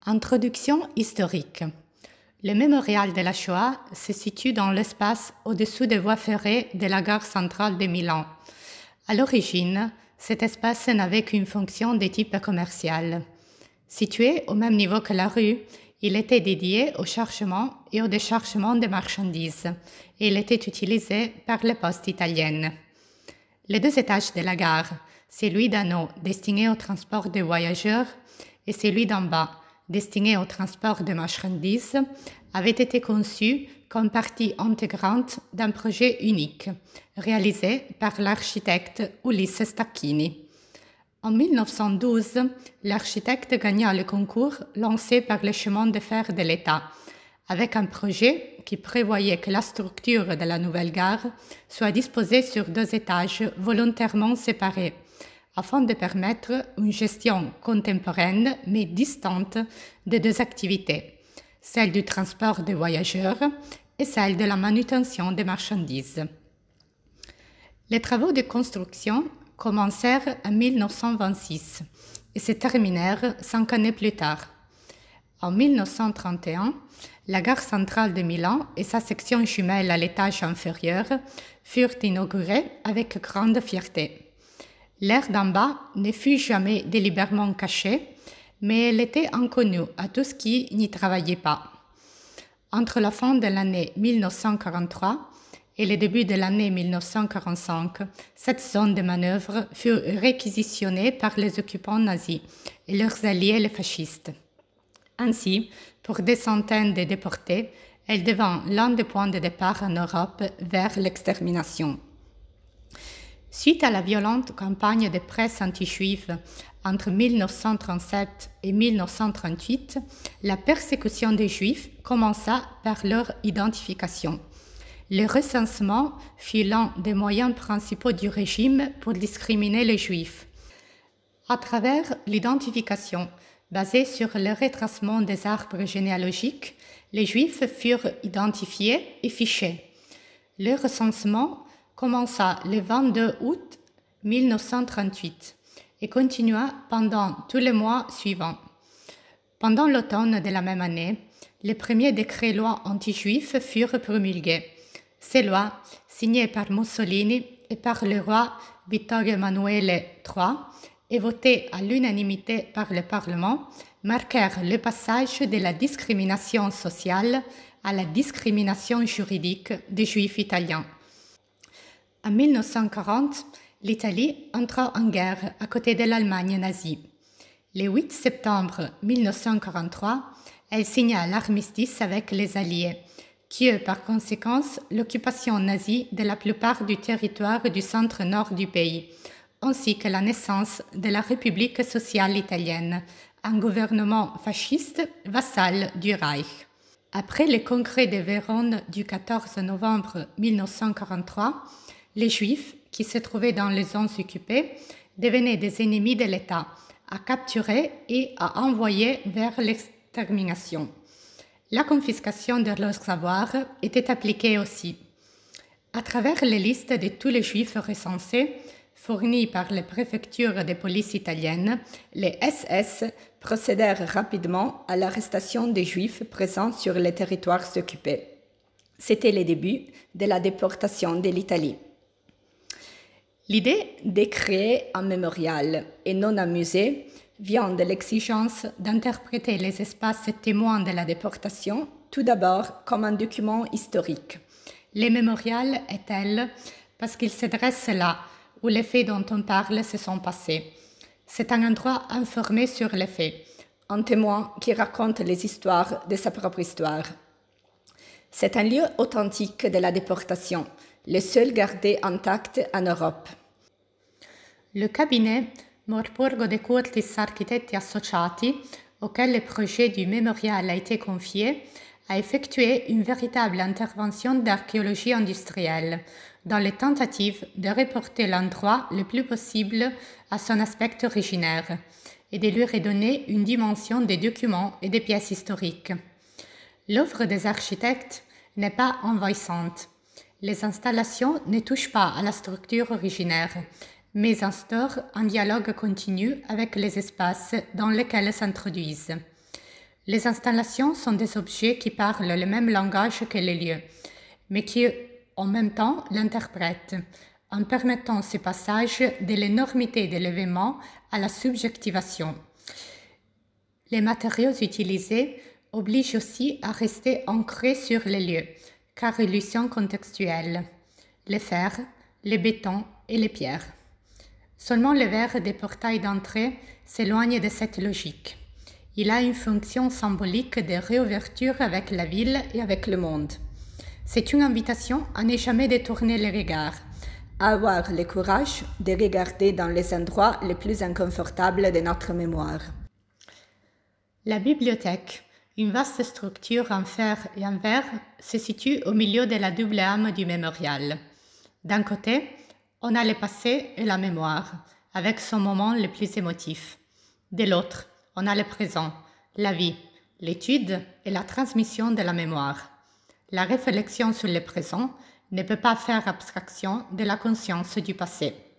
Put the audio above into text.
Introduction historique. Le mémorial de la Shoah se situe dans l'espace au-dessous des voies ferrées de la gare centrale de Milan. À l'origine, cet espace n'avait qu'une fonction de type commercial. Situé au même niveau que la rue, il était dédié au chargement et au déchargement des marchandises et il était utilisé par les postes italiennes. Les deux étages de la gare, celui d'en haut destiné au transport des voyageurs et celui d'en bas, destiné au transport de marchandises, avait été conçu comme partie intégrante d'un projet unique, réalisé par l'architecte Ulisse Stacchini. En 1912, l'architecte gagna le concours lancé par le chemin de fer de l'État, avec un projet qui prévoyait que la structure de la nouvelle gare soit disposée sur deux étages volontairement séparés, afin de permettre une gestion contemporaine mais distante des deux activités, celle du transport des voyageurs et celle de la manutention des marchandises. Les travaux de construction commencèrent en 1926 et se terminèrent 5 années plus tard. En 1931, la gare centrale de Milan et sa section jumelle à l'étage inférieur furent inaugurées avec grande fierté. L'air d'en bas ne fut jamais délibérément caché, mais elle était inconnue à tous qui n'y travaillaient pas. Entre la fin de l'année 1943 et le début de l'année 1945, cette zone de manœuvre fut réquisitionnée par les occupants nazis et leurs alliés les fascistes. Ainsi, pour des centaines de déportés, elle devint l'un des points de départ en Europe vers l'extermination. Suite à la violente campagne de presse anti-juive entre 1937 et 1938, la persécution des Juifs commença par leur identification. Le recensement fut l'un des moyens principaux du régime pour discriminer les Juifs. À travers l'identification basée sur le retracement des arbres généalogiques, les Juifs furent identifiés et fichés. Le recensement commença le 22 août 1938 et continua pendant tous les mois suivants. Pendant l'automne de la même année, les premiers décrets-lois anti-juifs furent promulgués. Ces lois, signées par Mussolini et par le roi Vittorio Emanuele III et votées à l'unanimité par le Parlement, marquèrent le passage de la discrimination sociale à la discrimination juridique des Juifs italiens. En 1940, l'Italie entra en guerre à côté de l'Allemagne nazie. Le 8 septembre 1943, elle signa l'armistice avec les Alliés, qui eut par conséquence l'occupation nazie de la plupart du territoire du centre-nord du pays, ainsi que la naissance de la République sociale italienne, un gouvernement fasciste vassal du Reich. Après le congrès de Vérone du 14 novembre 1943, les Juifs, qui se trouvaient dans les zones occupées, devenaient des ennemis de l'État, à capturer et à envoyer vers l'extermination. La confiscation de leurs savoirs était appliquée aussi. À travers les listes de tous les Juifs recensés, fournies par les préfectures de police italiennes, les SS procédèrent rapidement à l'arrestation des Juifs présents sur les territoires occupés. C'était le début de la déportation de l'Italie. L'idée de créer un mémorial et non un musée vient de l'exigence d'interpréter les espaces témoins de la déportation, tout d'abord comme un document historique. Le mémorial est tel parce qu'il se dresse là où les faits dont on parle se sont passés. C'est un endroit informé sur les faits, un témoin qui raconte les histoires de sa propre histoire. C'est un lieu authentique de la déportation, le seul gardé intact en Europe. Le cabinet Morpurgo de Curtis Architetti Associati, auquel le projet du mémorial a été confié, a effectué une véritable intervention d'archéologie industrielle dans les tentatives de reporter l'endroit le plus possible à son aspect originaire et de lui redonner une dimension des documents et des pièces historiques. L'œuvre des architectes n'est pas envahissante. Les installations ne touchent pas à la structure originaire, mais instaurent un dialogue continu avec les espaces dans lesquels elles s'introduisent. Les installations sont des objets qui parlent le même langage que les lieux, mais qui en même temps l'interprètent, en permettant ce passage de l'énormité de l'événement à la subjectivation. Les matériaux utilisés obligent aussi à rester ancrés sur les lieux, car illusion contextuelle. Les fers, les bétons et les pierres. Seulement le verre des portails d'entrée s'éloigne de cette logique. Il a une fonction symbolique de réouverture avec la ville et avec le monde. C'est une invitation à ne jamais détourner le regard, à avoir le courage de regarder dans les endroits les plus inconfortables de notre mémoire. La bibliothèque, une vaste structure en fer et en verre, se situe au milieu de la double âme du mémorial. D'un côté, on a le passé et la mémoire, avec son moment le plus émotif. De l'autre, on a le présent, la vie, l'étude et la transmission de la mémoire. La réflexion sur le présent ne peut pas faire abstraction de la conscience du passé.